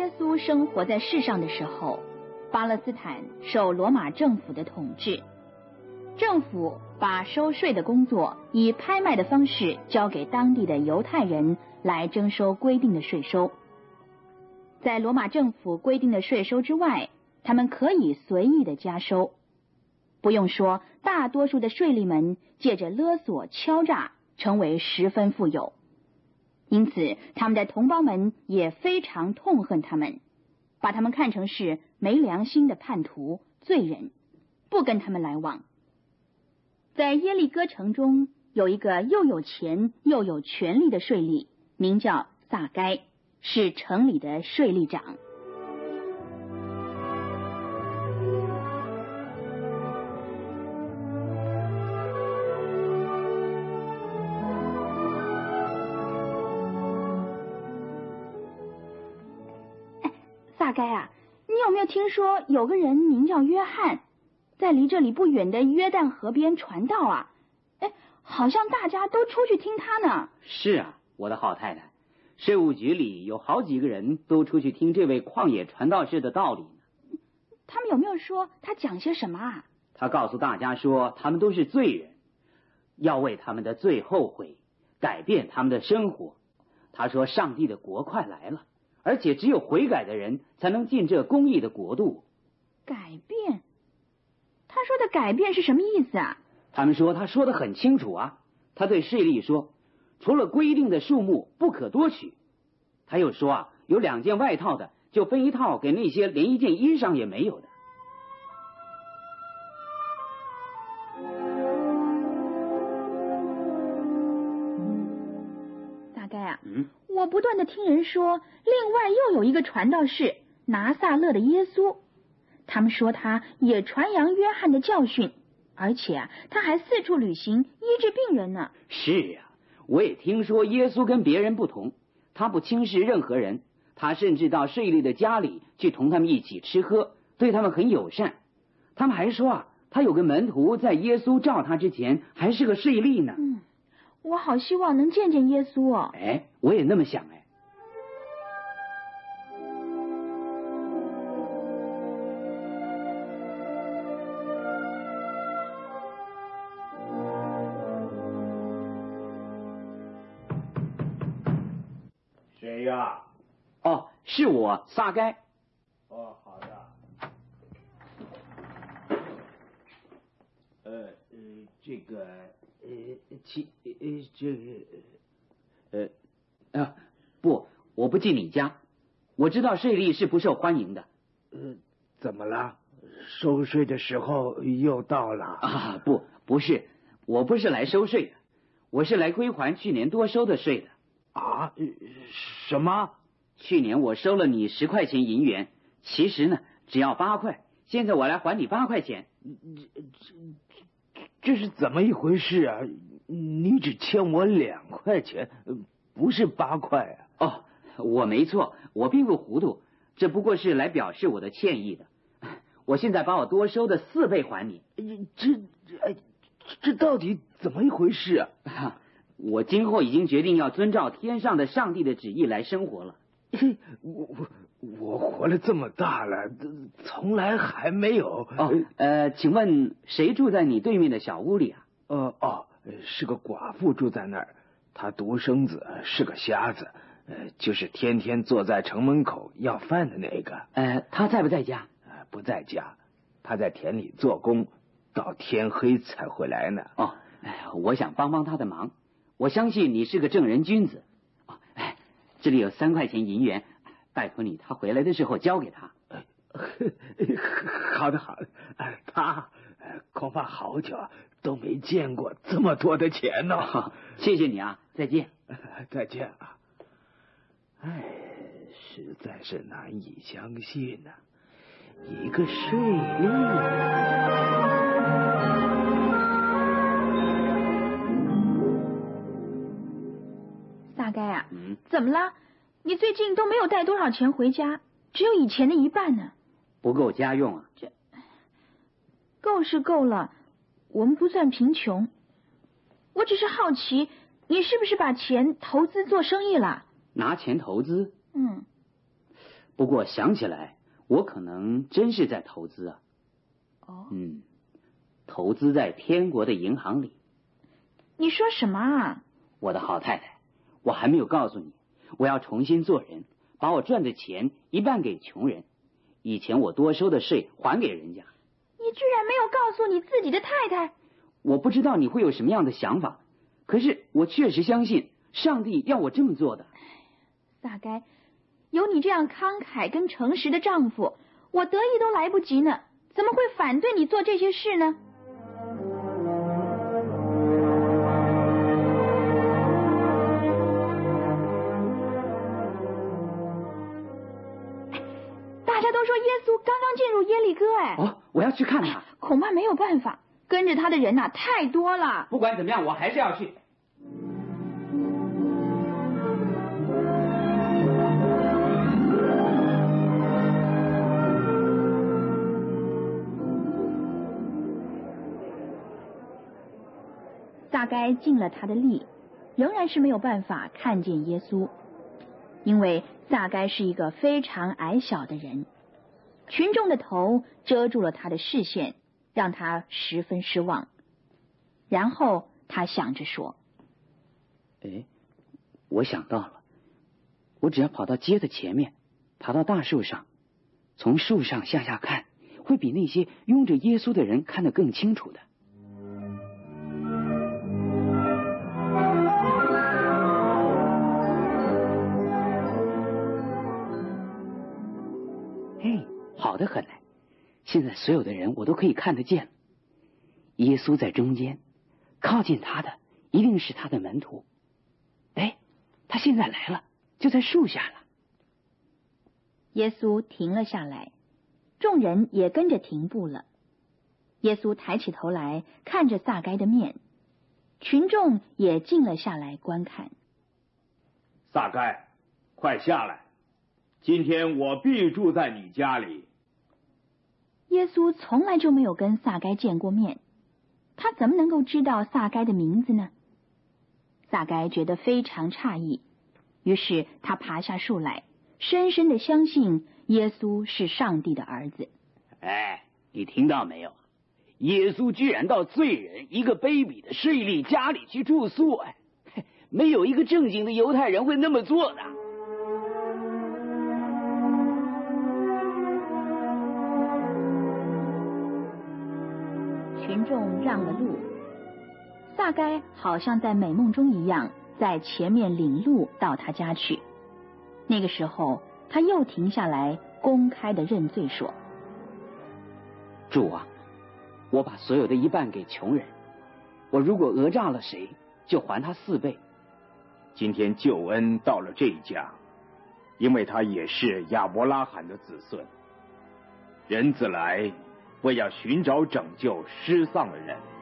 耶稣生活在世上的时候，巴勒斯坦受罗马政府的统治，政府把收税的工作以拍卖的方式交给当地的犹太人来征收规定的税收。在罗马政府规定的税收之外，他们可以随意的加收。不用说，大多数的税吏们借着勒索敲诈成为十分富有，因此他们的同胞们也非常痛恨他们，把他们看成是没良心的叛徒、罪人，不跟他们来往。在耶利哥城中有一个又有钱又有权力的税吏，名叫撒该，是城里的税吏长。撒该啊，你有没有听说有个人名叫约翰，在离这里不远的约旦河边传道啊？好像大家都出去听他呢。 是啊，我的好太太，税务局里有好几个人都出去听这位旷野传道士的道理呢。 他们有没有说他讲些什么啊？ 他告诉大家说，他们都是罪人，要为他们的罪后悔，改变他们的生活。他说上帝的国快来了，而且只有悔改的人才能进这公义的国度。 改变？他说的改变是什么意思啊？ 他们说他说得很清楚啊。他对税吏说，除了规定的数目不可多取。他又说啊，有2件外套的就分1套给那些连1件衣裳也没有的。 大概啊，我不断的听人说，另外又有一个传道士拿撒勒的耶稣，他们说他也传扬约翰的教训，而且啊，他还四处旅行医治病人呢。 是啊，我也听说耶稣跟别人不同，他不轻视任何人，他甚至到税吏的家里去同他们一起吃喝，对他们很友善。他们还说啊，他有个门徒在耶稣召他之前还是个税吏呢。 我好希望能见见耶稣哦。 我也那么想。 谁呀？ 哦，是我撒该。 哦，好的。这个， 不，我不进你家。我知道税吏是不受欢迎的。 怎么了？收税的时候又到了啊？不是，我不是来收税的，我是来归还去年多收的税的。 啊？什么？ 去年我收了你10块钱银元，其实呢只要8块，现在我来还你8块钱。 这是怎么一回事啊？你只欠我2块钱，不是8块啊？ 哦，我没错，我并不糊涂，这不过是来表示我的歉意的。我现在把我多收的4倍还你。 这到底怎么一回事啊？ 我今后已经决定要遵照天上的上帝的旨意来生活了。 我活了这么大了，从来还没有。 请问谁住在你对面的小屋里啊？ 是个寡妇住在那儿，她独生子是个瞎子，就是天天坐在城门口要饭的那个。 他在不在家？ 不在家，他在田里做工，到天黑才回来呢。 我想帮帮他的忙，我相信你是个正人君子。这里有3块钱银元，拜托你，他回来的时候交给他。 好的，他恐怕好久都没见过这么多的钱呢。 谢谢你啊，再见。 再见啊。实在是难以相信呢，一个税吏。 大概啊，怎么了？你最近都没有带多少钱回家，只有以前的1半呢。 不够家用啊？ 这够是够了，我们不算贫穷。我只是好奇，你是不是把钱投资做生意了？ 拿钱投资？ 不过想起来，我可能真是在投资啊。 哦， 投资在天国的银行里。 你说什么啊？ 我的好太太，我还没有告诉你，我要重新做人，把我赚的钱一半给穷人，以前我多收的税还给人家。 你居然没有告诉你自己的太太？ 我不知道你会有什么样的想法，可是我确实相信上帝要我这么做的。 撒该，有你这样慷慨跟诚实的丈夫，我得意都来不及呢，怎么会反对你做这些事呢？大家都说耶稣刚刚进入耶利哥， 哦，我要去看他。 恐怕没有办法，跟着他的人太多了。 不管怎么样，我还是要去。 撒该尽了他的力，仍然是没有办法看见耶稣，因为撒该是一个非常矮小的人，群众的头遮住了他的视线，让他十分失望。然后他想着说： 我想到了，我只要跑到街的前面，爬到大树上，从树上向下看，会比那些拥着耶稣的人看得更清楚的。好得很嘞！现在所有的人我都可以看得见了。耶稣在中间，靠近他的一定是他的门徒。他现在来了，就在树下了。 耶稣停了下来，众人也跟着停步了。耶稣抬起头来，看着撒该的面，群众也静了下来观看。 撒该，快下来！今天我必住在你家里。 耶稣从来就没有跟撒该见过面，他怎么能够知道撒该的名字呢？撒该觉得非常诧异，于是他爬下树来，深深的相信耶稣是上帝的儿子。 你听到没有？耶稣居然到罪人一个卑鄙的税吏家里去住宿，没有一个正经的犹太人会那么做的。 群众让了路，撒该好像在美梦中一样，在前面领路到他家去。那个时候，他又停下来，公开的认罪说： 主啊，我把所有的一半给穷人，我如果讹诈了谁，就还他4倍。 今天救恩到了这一家，因为他也是亚伯拉罕的子孙。人子来，为要寻找拯救失丧的人。